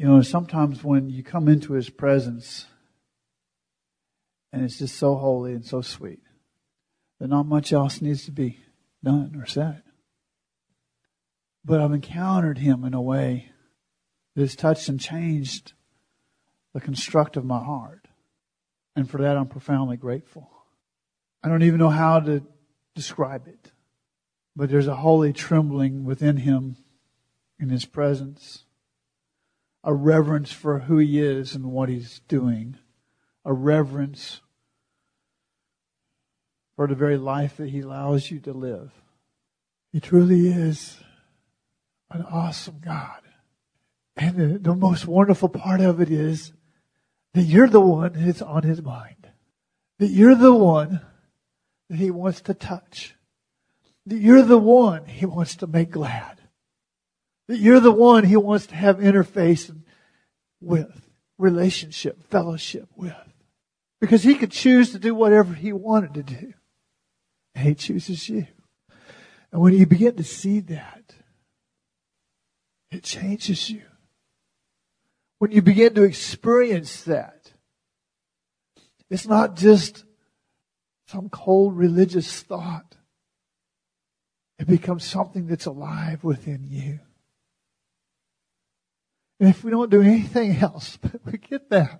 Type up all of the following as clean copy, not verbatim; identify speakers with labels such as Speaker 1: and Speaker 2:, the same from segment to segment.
Speaker 1: Sometimes when you come into His presence and it's just so holy and so sweet, that not much else needs to be done or said. But I've encountered Him in a way that has touched and changed the construct of my heart. And for that, I'm profoundly grateful. I don't even know how to describe it. But there's a holy trembling within Him in His presence. A reverence for who He is and what He's doing. A reverence for the very life that He allows you to live. He truly is an awesome God. And the most wonderful part of it is that you're the one that's on His mind. That you're the one that He wants to touch. That you're the one He wants to make glad. That you're the one He wants to have interface with, relationship, fellowship with. Because He could choose to do whatever He wanted to do. And He chooses you. And when you begin to see that, it changes you. When you begin to experience that, it's not just some cold religious thought. It becomes something that's alive within you. And if we don't do anything else, but we get that,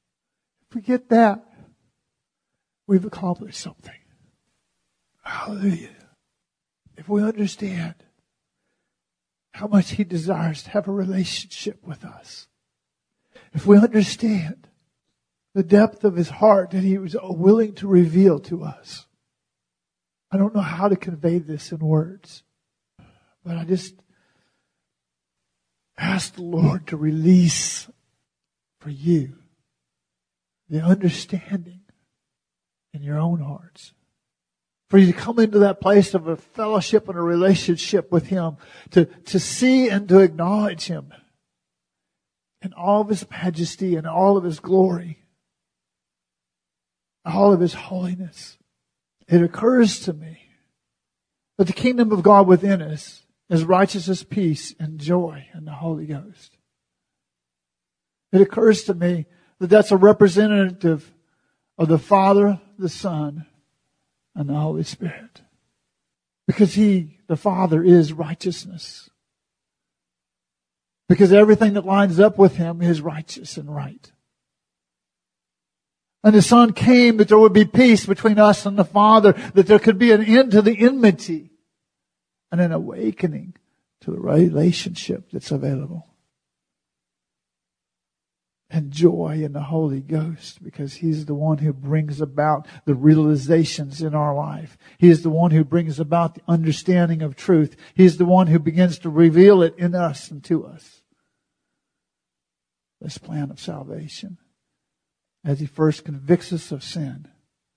Speaker 1: we've accomplished something. Hallelujah. If we understand how much He desires to have a relationship with us, if we understand the depth of His heart that He was willing to reveal to us, I don't know how to convey this in words, but I just ask the Lord to release for you the understanding in your own hearts. For you to come into that place of a fellowship and a relationship with Him, to see and to acknowledge Him in all of His majesty and all of His glory, all of His holiness. It occurs to me that the kingdom of God within us is righteousness, peace, and joy in the Holy Ghost. It occurs to me that that's a representative of the Father, the Son, and the Holy Spirit. Because He, the Father, is righteousness. Because everything that lines up with Him is righteous and right. And the Son came that there would be peace between us and the Father, that there could be an end to the enmity and an awakening to the relationship that's available. And joy in the Holy Ghost, because He's the one who brings about the realizations in our life. He is the one who brings about the understanding of truth. He's the one who begins to reveal it in us and to us. This plan of salvation. As He first convicts us of sin.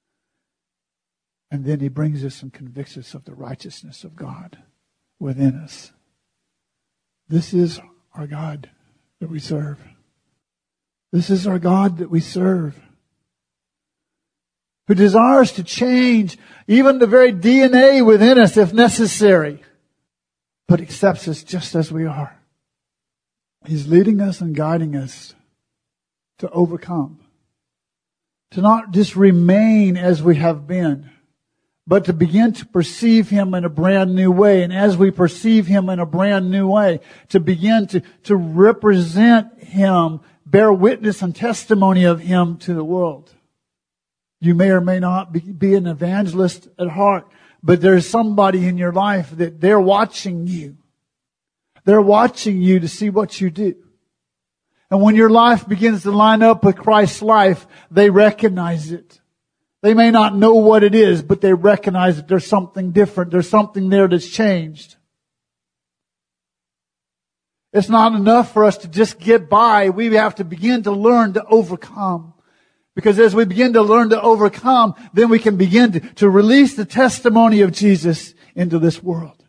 Speaker 1: And then He brings us and convicts us of the righteousness of God within us. This is our God that we serve. This is our God that we serve. Who desires to change even the very DNA within us if necessary. But accepts us just as we are. He's leading us and guiding us to overcome. To not just remain as we have been, but to begin to perceive Him in a brand new way. And as we perceive Him in a brand new way, to begin to represent Him, bear witness and testimony of Him to the world. You may or may not be an evangelist at heart, but there's somebody in your life that they're watching you. They're watching you to see what you do. And when your life begins to line up with Christ's life, they recognize it. They may not know what it is, but they recognize that there's something different. There's something there that's changed. It's not enough for us to just get by. We have to begin to learn to overcome. Because as we begin to learn to overcome, then we can begin to release the testimony of Jesus into this world.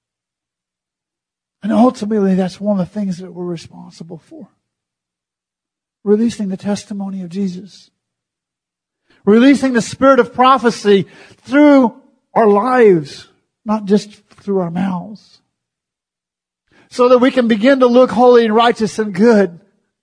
Speaker 1: And ultimately, that's one of the things that we're responsible for. Releasing the testimony of Jesus. Releasing the spirit of prophecy through our lives, not just through our mouths. So that we can begin to look holy and righteous and good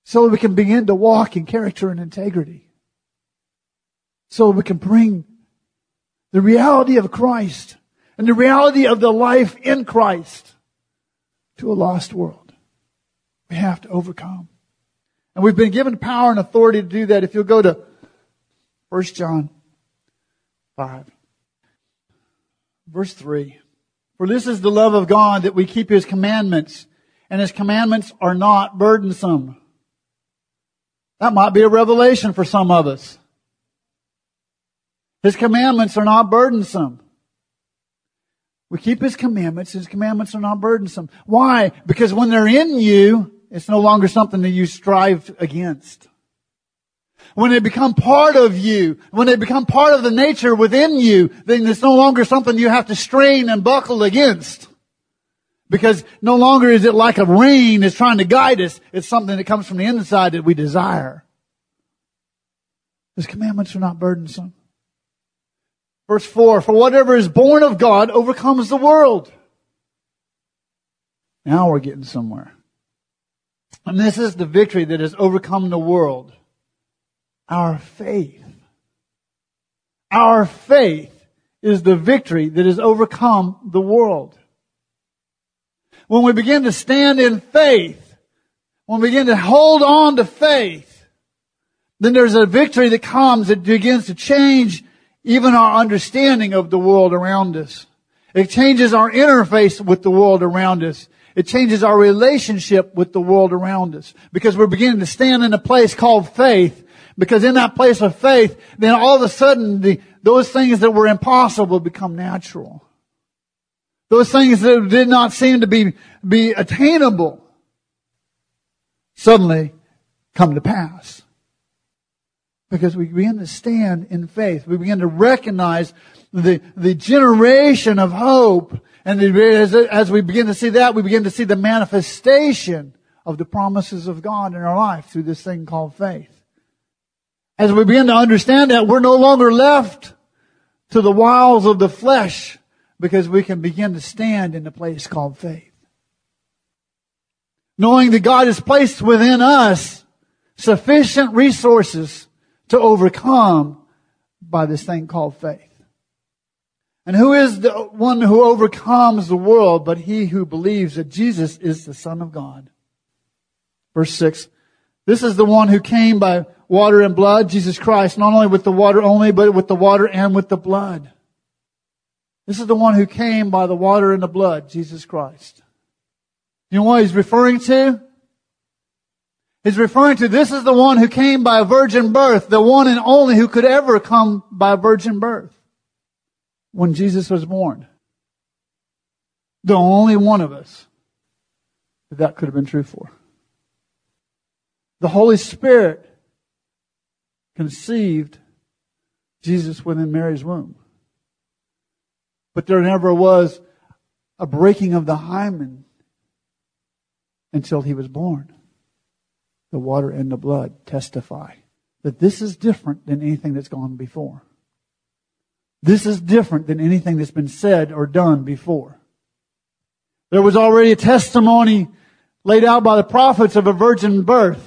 Speaker 1: so that we can begin to walk in character and integrity. So we can bring the reality of Christ and the reality of the life in Christ to a lost world. We have to overcome. And we've been given power and authority to do that. If you'll go to 1 John 5, verse 3. For this is the love of God, that we keep His commandments, and His commandments are not burdensome. That might be a revelation for some of us. His commandments are not burdensome. We keep His commandments. His commandments are not burdensome. Why? Because when they're in you, it's no longer something that you strive against. When they become part of you, when they become part of the nature within you, then it's no longer something you have to strain and buckle against. Because no longer is it like a rein that's trying to guide us. It's something that comes from the inside that we desire. His commandments are not burdensome. Verse 4, for whatever is born of God overcomes the world. Now we're getting somewhere. And this is the victory that has overcome the world. Our faith. Our faith is the victory that has overcome the world. When we begin to stand in faith, when we begin to hold on to faith, then there's a victory that comes that begins to change even our understanding of the world around us. It changes our interface with the world around us. It changes our relationship with the world around us. Because we're beginning to stand in a place called faith. Because in that place of faith, then all of a sudden, those things that were impossible become natural. Those things that did not seem to be attainable suddenly come to pass. Because we begin to stand in faith. We begin to recognize the generation of hope. And as we begin to see that, we begin to see the manifestation of the promises of God in our life through this thing called faith. As we begin to understand that, we're no longer left to the wiles of the flesh, because we can begin to stand in the place called faith. Knowing that God has placed within us sufficient resources to overcome by this thing called faith. And who is the one who overcomes the world but he who believes that Jesus is the Son of God? Verse 6. This is the one who came by water and blood, Jesus Christ, not only with the water only, but with the water and with the blood. This is the one who came by the water and the blood, Jesus Christ. You know what he's referring to? He's referring to this is the one who came by a virgin birth, the one and only who could ever come by a virgin birth. When Jesus was born. The only one of us that could have been true for. The Holy Spirit conceived Jesus within Mary's womb. But there never was a breaking of the hymen until he was born. The water and the blood testify that this is different than anything that's gone before. This is different than anything that's been said or done before. There was already a testimony laid out by the prophets of a virgin birth.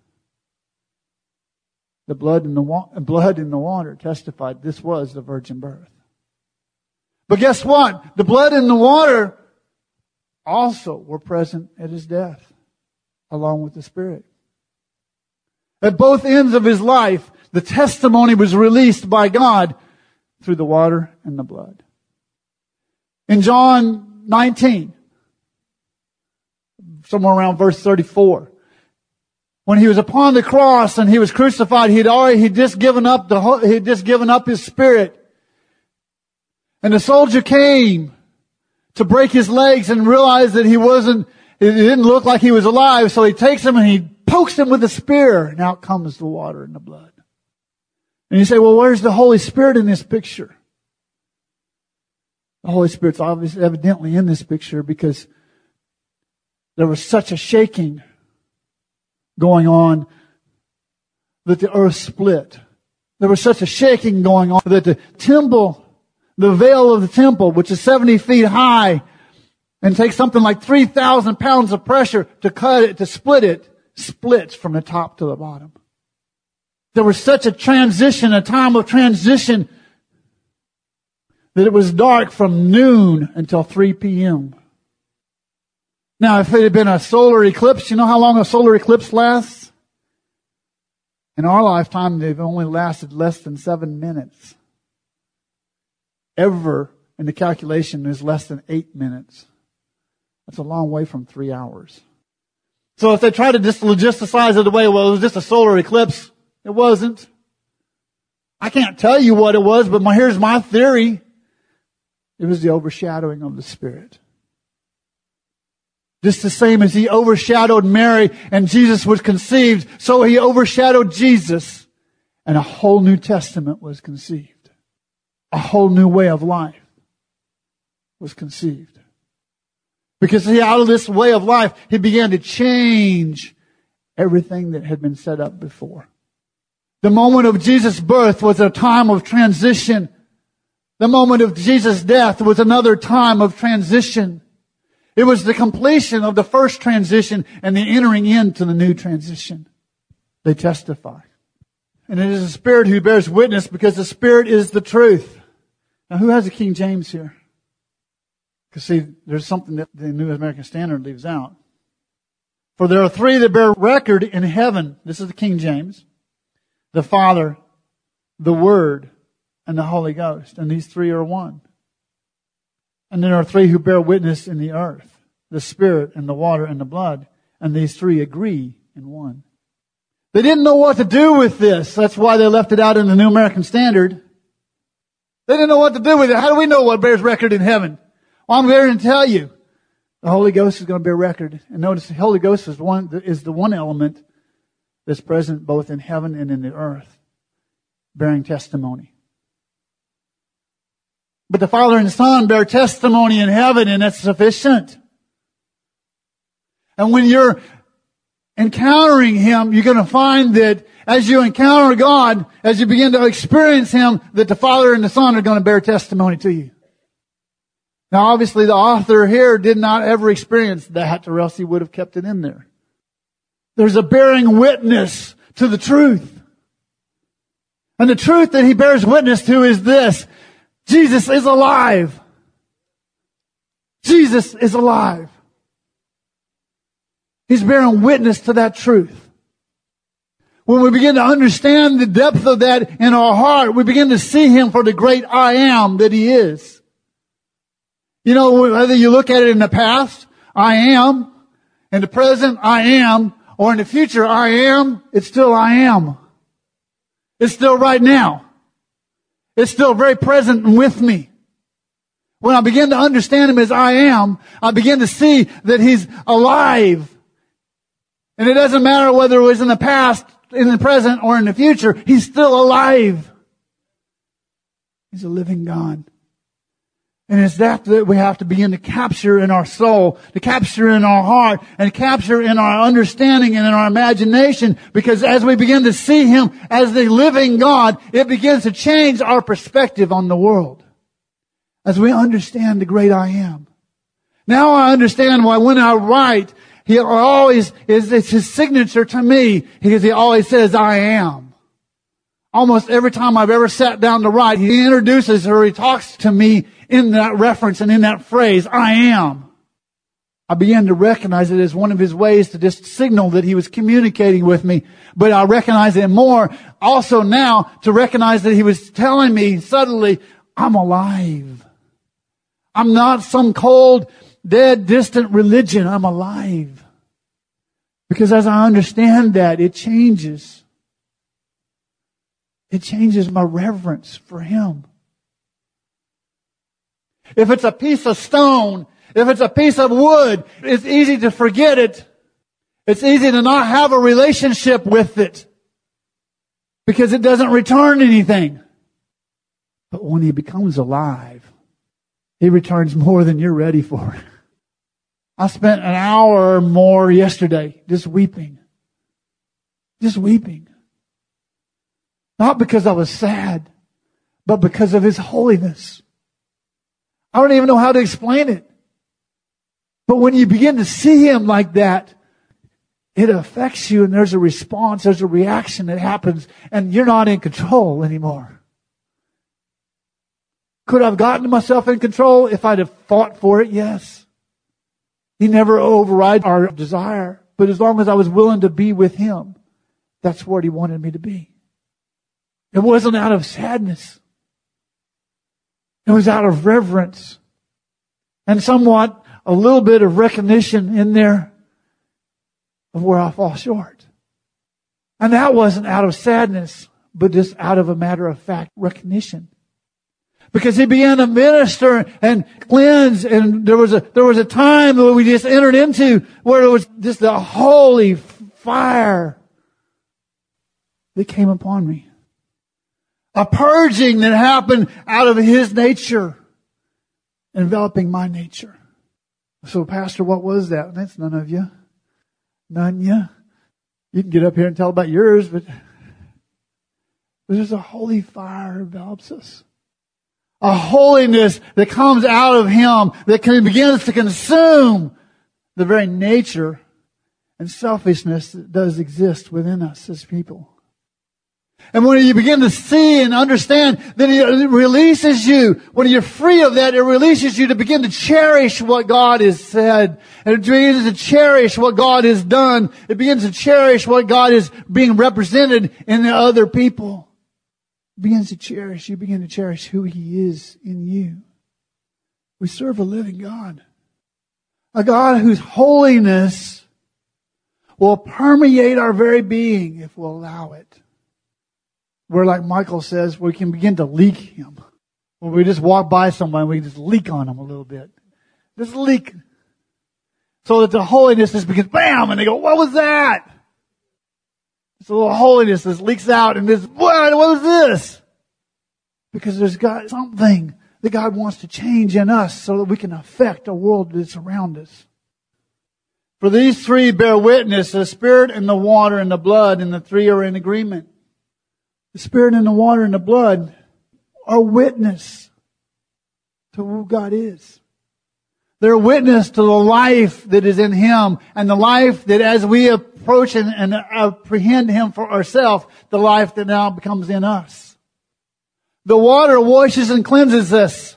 Speaker 1: The blood and the water testified this was the virgin birth. But guess what? The blood and the water also were present at his death, along with the Spirit. At both ends of his life, the testimony was released by God through the water and the blood. In John 19, somewhere around verse 34, when he was upon the cross and he was crucified, he'd just given up his spirit. And the soldier came to break his legs and realized that it didn't look like he was alive. So he takes him and he pokes him with a spear, and out comes the water and the blood. And you say, well, where's the Holy Spirit in this picture? The Holy Spirit's obviously evidently in this picture because there was such a shaking going on that the earth split. There was such a shaking going on that the veil of the temple, which is 70 feet high and takes something like 3,000 pounds of pressure to cut it, to split it splits from the top to the bottom. There was such a transition, a time of transition, that it was dark from noon until 3 p.m. Now, if it had been a solar eclipse, you know how long a solar eclipse lasts? In our lifetime, they've only lasted less than 7 minutes. Ever in the calculation is less than 8 minutes. That's a long way from 3 hours. So if they try to just logisticize it away, well, it was just a solar eclipse. It wasn't. I can't tell you what it was, but here's my theory. It was the overshadowing of the Spirit. Just the same as He overshadowed Mary and Jesus was conceived, so He overshadowed Jesus and a whole New Testament was conceived. A whole new way of life was conceived. Because out of this way of life, He began to change everything that had been set up before. The moment of Jesus' birth was a time of transition. The moment of Jesus' death was another time of transition. It was the completion of the first transition and the entering into the new transition. They testify. And it is the Spirit who bears witness because the Spirit is the truth. Now, who has a King James here? Because see, there's something that the New American Standard leaves out. For there are three that bear record in heaven. This is the King James. The Father, the Word, and the Holy Ghost. And these three are one. And there are three who bear witness in the earth. The Spirit and the water and the blood. And these three agree in one. They didn't know what to do with this. That's why they left it out in the New American Standard. They didn't know what to do with it. How do we know what bears record in heaven? Well, I'm here to tell you. The Holy Ghost is going to bear record. And notice the Holy Ghost is the one element that's present both in heaven and in the earth, bearing testimony. But the Father and the Son bear testimony in heaven, and that's sufficient. And when you're encountering Him, you're going to find that as you encounter God, as you begin to experience Him, that the Father and the Son are going to bear testimony to you. Now, obviously, the author here did not ever experience that, or else he would have kept it in there. There's a bearing witness to the truth. And the truth that he bears witness to is this: Jesus is alive. Jesus is alive. He's bearing witness to that truth. When we begin to understand the depth of that in our heart, we begin to see Him for the great I am that He is. You know, whether you look at it in the past, I am. In the present, I am. Or in the future, I am. It's still I am. It's still right now. It's still very present and with me. When I begin to understand Him as I am, I begin to see that He's alive. And it doesn't matter whether it was in the past, in the present, or in the future. He's still alive. He's a living God. And it's that we have to begin to capture in our soul, to capture in our heart, and capture in our understanding and in our imagination. Because as we begin to see Him as the living God, it begins to change our perspective on the world. As we understand the great I am. Now I understand why when I write, He always it's His signature to me, because He always says, I am. Almost every time I've ever sat down to write, He introduces or He talks to me in that reference and in that phrase, I am. I began to recognize it as one of His ways to just signal that He was communicating with me. But I recognize it more also now to recognize that He was telling me subtly, I'm alive. I'm not some cold, dead, distant religion. I'm alive. Because as I understand that, it changes. It changes my reverence for Him. If it's a piece of stone, if it's a piece of wood, it's easy to forget it. It's easy to not have a relationship with it because it doesn't return anything. But when He becomes alive, He returns more than you're ready for. I spent an hour or more yesterday just weeping. Just weeping. Not because I was sad, but because of His holiness. I don't even know how to explain it. But when you begin to see Him like that, it affects you, and there's a response, there's a reaction that happens, and you're not in control anymore. Could I have gotten myself in control if I'd have fought for it? Yes. He never overrides our desire. But as long as I was willing to be with Him, that's what He wanted me to be. It wasn't out of sadness. It was out of reverence. And somewhat a little bit of recognition in there of where I fall short. And that wasn't out of sadness, but just out of a matter of fact recognition. Because He began to minister and cleanse, and there was a time that we just entered into where it was just the holy fire that came upon me. A purging that happened out of His nature, enveloping my nature. So, Pastor, what was that? That's none of you. None of you. You can get up here and tell about yours, but there's a holy fire that envelops us. A holiness that comes out of Him that begins to consume the very nature and selfishness that does exist within us as people. And when you begin to see and understand, then it releases you. When you're free of that, it releases you to begin to cherish what God has said. And it begins to cherish what God has done. It begins to cherish what God is being represented in the other people. It begins to cherish. You begin to cherish who He is in you. We serve a living God. A God whose holiness will permeate our very being if we'll allow it. Where, like Michael says, we can begin to leak Him. When we just walk by someone, we just leak on them a little bit. Just leak. So that the holiness just begins, bam, and they go, what was that? It's a little holiness that leaks out, and this, what was this? Because there's got something that God wants to change in us so that we can affect a world that's around us. For these three bear witness, the Spirit and the water and the blood, and the three are in agreement. The Spirit and the water and the blood are witness to who God is. They're witness to the life that is in Him, and the life that as we approach and apprehend Him for ourselves, the life that now becomes in us. The water washes and cleanses us.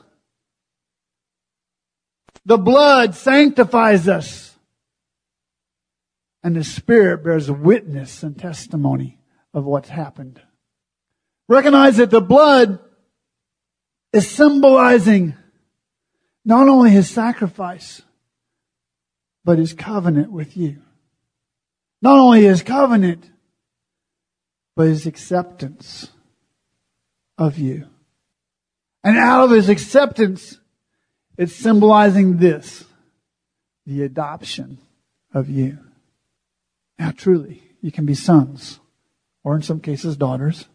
Speaker 1: The blood sanctifies us. And the Spirit bears witness and testimony of what's happened. Recognize that the blood is symbolizing not only His sacrifice, but His covenant with you. Not only His covenant, but His acceptance of you. And out of His acceptance, it's symbolizing this, the adoption of you. Now truly, you can be sons, or in some cases daughters,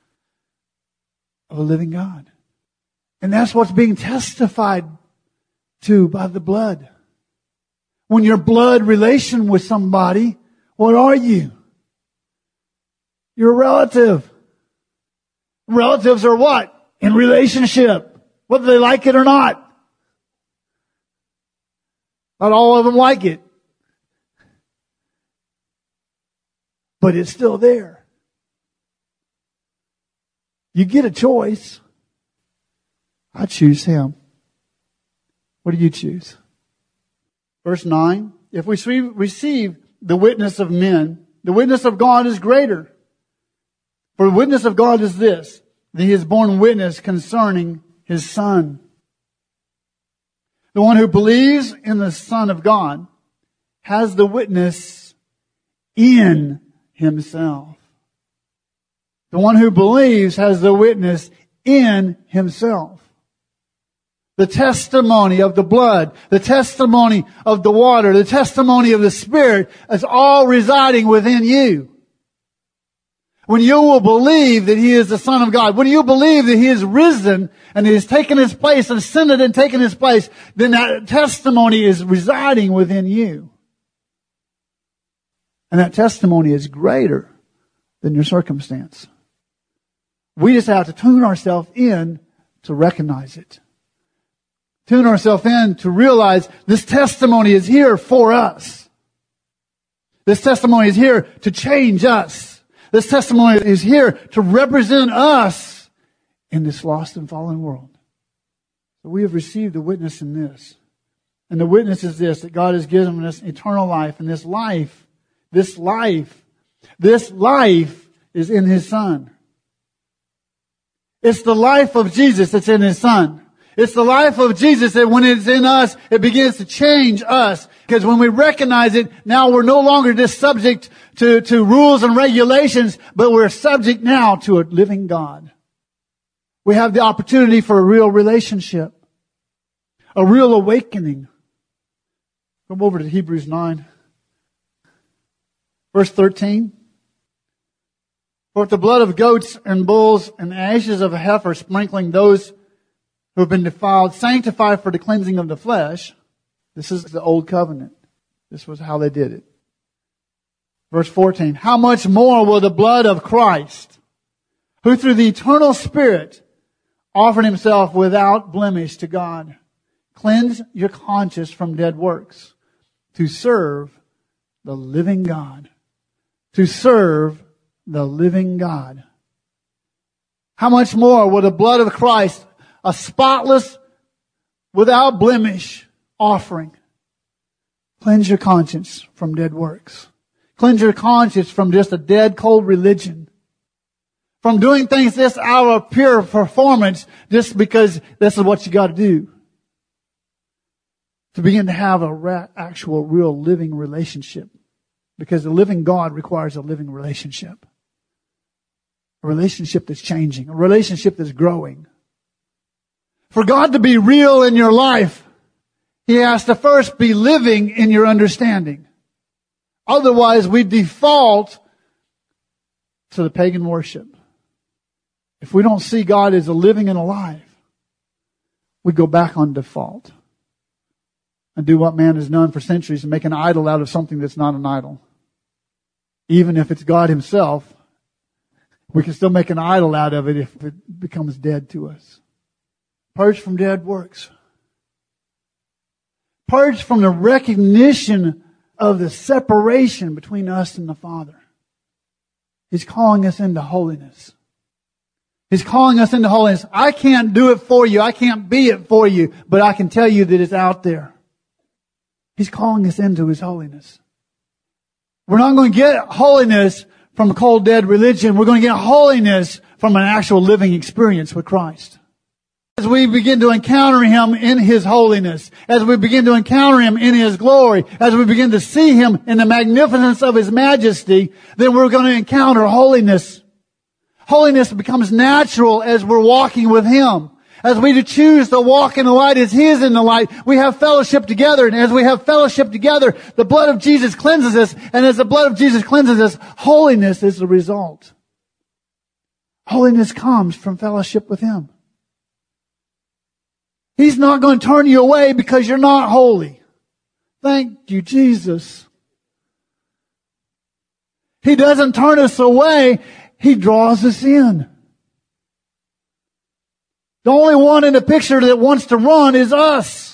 Speaker 1: of a living God. And that's what's being testified to by the blood. When you're blood relation with somebody, what are you? You're a relative. Relatives are what? In relationship. Whether they like it or not. Not all of them like it. But it's still there. You get a choice. I choose Him. What do you choose? Verse 9. If we receive the witness of men, the witness of God is greater. For the witness of God is this, that He has borne witness concerning His Son. The one who believes in the Son of God has the witness in himself. The one who believes has the witness in himself. The testimony of the blood, the testimony of the water, the testimony of the Spirit is all residing within you. When you will believe that He is the Son of God, when you believe that He is risen and He has taken His place, ascended and taken His place, then that testimony is residing within you. And that testimony is greater than your circumstance. We just have to tune ourselves in to recognize it. Tune ourselves in to realize this testimony is here for us. This testimony is here to change us. This testimony is here to represent us in this lost and fallen world. So we have received a witness in this. And the witness is this, that God has given us eternal life. And this life is in His Son. It's the life of Jesus that's in His Son. It's the life of Jesus that when it's in us, it begins to change us. Because when we recognize it, now we're no longer just subject to rules and regulations, but we're subject now to a living God. We have the opportunity for a real relationship, a real awakening. Come over to Hebrews 9, verse 13. For if the blood of goats and bulls and the ashes of a heifer sprinkling those who have been defiled sanctify for the cleansing of the flesh. This is the old covenant. This was how they did it. Verse 14. How much more will the blood of Christ, who through the eternal Spirit offered Himself without blemish to God, cleanse your conscience from dead works to serve the living God. To serve the living God. How much more will the blood of Christ, a spotless, without blemish offering, cleanse your conscience from dead works. Cleanse your conscience from just a dead, cold religion. From doing things just out of pure performance just because this is what you got to do. To begin to have a actual, real, living relationship. Because the living God requires a living relationship. A relationship that's changing. A relationship that's growing. For God to be real in your life, He has to first be living in your understanding. Otherwise, we default to the pagan worship. If we don't see God as a living and alive, we go back on default. And do what man has done for centuries and make an idol out of something that's not an idol. Even if it's God Himself, we can still make an idol out of it if it becomes dead to us. Purge from dead works. Purge from the recognition of the separation between us and the Father. He's calling us into holiness. He's calling us into holiness. I can't do it for you. I can't be it for you. But I can tell you that it's out there. He's calling us into His holiness. We're not going to get holiness from a cold, dead religion. We're going to get holiness from an actual living experience with Christ. As we begin to encounter Him in His holiness, as we begin to encounter Him in His glory, as we begin to see Him in the magnificence of His majesty, then we're going to encounter holiness. Holiness becomes natural as we're walking with Him. As we choose to walk in the light as He is in the light, we have fellowship together. And as we have fellowship together, the blood of Jesus cleanses us. And as the blood of Jesus cleanses us, holiness is the result. Holiness comes from fellowship with Him. He's not going to turn you away because you're not holy. Thank you, Jesus. He doesn't turn us away. He draws us in. The only one in the picture that wants to run is us.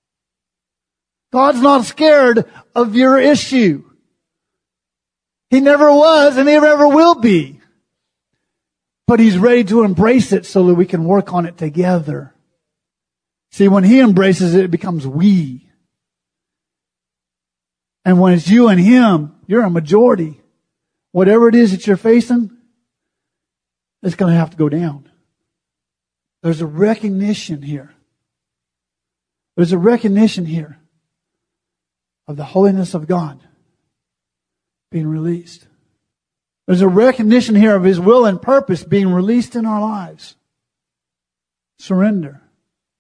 Speaker 1: God's not scared of your issue. He never was and He never will be. But He's ready to embrace it so that we can work on it together. See, when He embraces it, it becomes we. And when it's you and Him, you're a majority. Whatever it is that you're facing, it's going to have to go down. There's a recognition here. There's a recognition here of the holiness of God being released. There's a recognition here of His will and purpose being released in our lives. Surrender.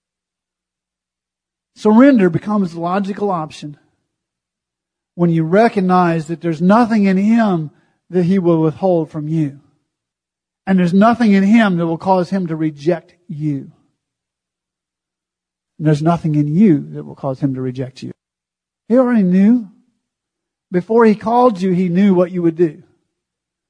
Speaker 1: Surrender becomes the logical option when you recognize that there's nothing in Him that He will withhold from you. And there's nothing in Him that will cause Him to reject you. And there's nothing in you that will cause Him to reject you. He already knew. Before He called you, He knew what you would do.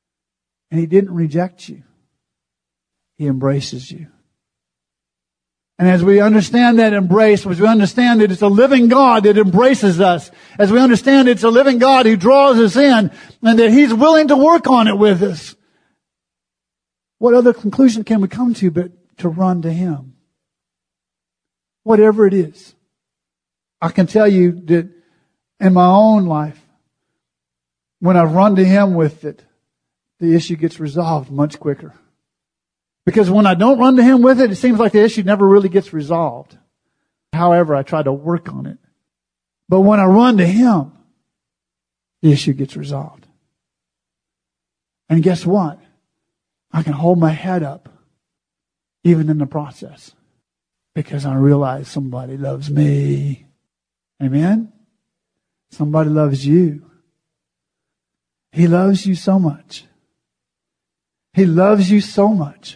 Speaker 1: And He didn't reject you. He embraces you. And as we understand that embrace, as we understand that it's a living God that embraces us, as we understand it's a living God who draws us in, and that He's willing to work on it with us, what other conclusion can we come to but to run to Him? Whatever it is. I can tell you that in my own life, when I run to Him with it, the issue gets resolved much quicker. Because when I don't run to Him with it, it seems like the issue never really gets resolved. However, I try to work on it. But when I run to Him, the issue gets resolved. And guess what? I can hold my head up even in the process. Because I realize somebody loves me. Amen? Somebody loves you. He loves you so much. He loves you so much.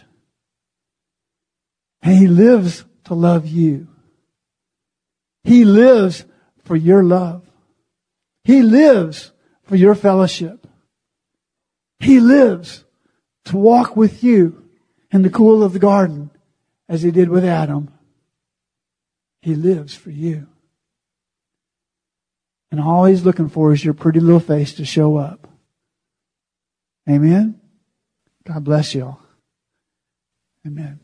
Speaker 1: And He lives to love you. He lives for your love. He lives for your fellowship. He lives to walk with you in the cool of the garden as He did with Adam. He lives for you. And all He's looking for is your pretty little face to show up. Amen? God bless you all. Amen.